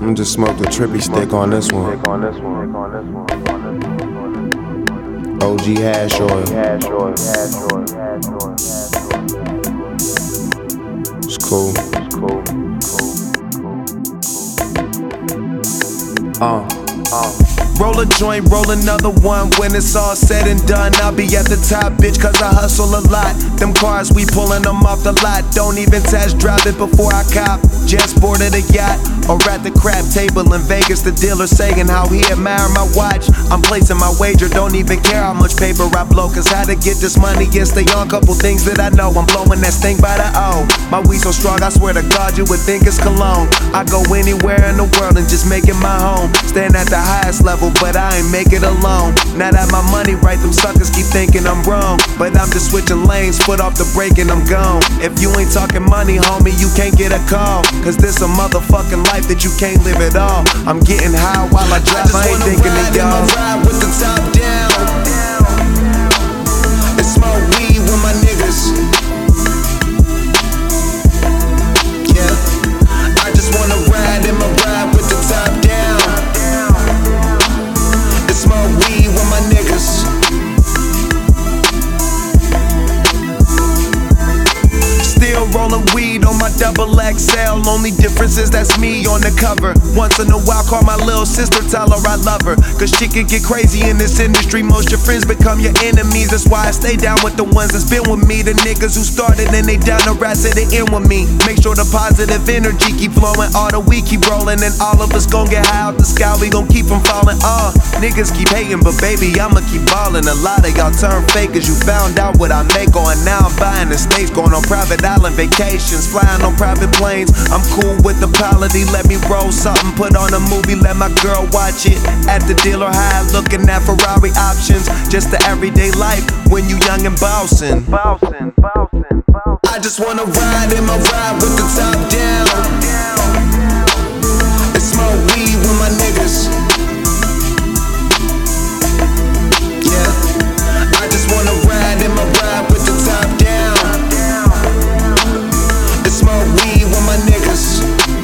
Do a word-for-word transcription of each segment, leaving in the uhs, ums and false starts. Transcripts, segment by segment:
I'm just smoking trippy stick on this one. O G hash oil. It's cool. Uh. Uh. Roll a joint, roll another one. When it's all said and done, I'll be at the top, bitch, cause I hustle a lot. Them cars, we pulling them off the lot. Don't even test drive it before I cop. Just boarded a yacht, or at the crap table in Vegas. The dealer saying how he admire my watch. I'm placing my wager, don't even care how much paper I blow. Cause how to get this money and stay on. Couple things that I know, I'm blowing that stink by the O. My weed so strong, I swear to God, you would think it's cologne. I go anywhere in the world and just make it my home. Staying at the highest level, but I ain't make it alone. Now that my money right, them suckers keep thinking I'm wrong. But I'm just switching lanes, foot off the brake and I'm gone. If you ain't talking money, homie, you can't get a call. Cause this a motherfucking life that you can't live at all. I'm getting high while I drive, I, I ain't thinking of y'all. Ride with the top down and smoke weed with my niggas. Yeah, I just wanna ride in my ride with the top down and smoke weed with my niggas. Still rolling weed on my double X L. Only difference is that's me on the cover. Once in a while call my little sister, tell her I love her. Cause she can get crazy in this industry. Most your friends become your enemies. That's why I stay down with the ones that's been with me. The niggas who started and they down the rest to the end with me. Make sure the positive energy keep flowing. All the weed keep rolling and all of us gon' get high out the sky. We gon' keep from falling. Uh, niggas keep hating but baby I'ma keep ballin'. A lot of y'all turn fake cause you found out what I make on. Now I'm buying the states, going on private island vacations, flying on private planes. I'm cool with the quality, let me roll something, put on a movie, let my girl watch it. At the dealer high, looking at Ferrari options. Just the everyday life when you young and bouncing. I just wanna ride in my ride with the top down and smoke weed with my niggas. Yeah, I just wanna ride in my ride with the top down and smoke weed with my niggas.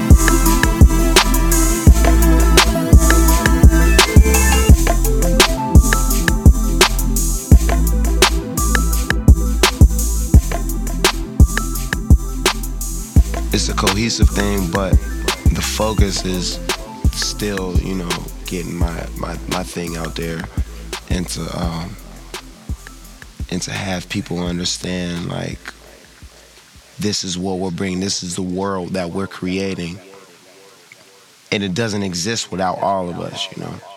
It's a cohesive thing, but the focus is still, you know, getting my, my, my thing out there, and to um, and to have people understand, like, this is what we're bringing, this is the world that we're creating, and it doesn't exist without all of us, you know.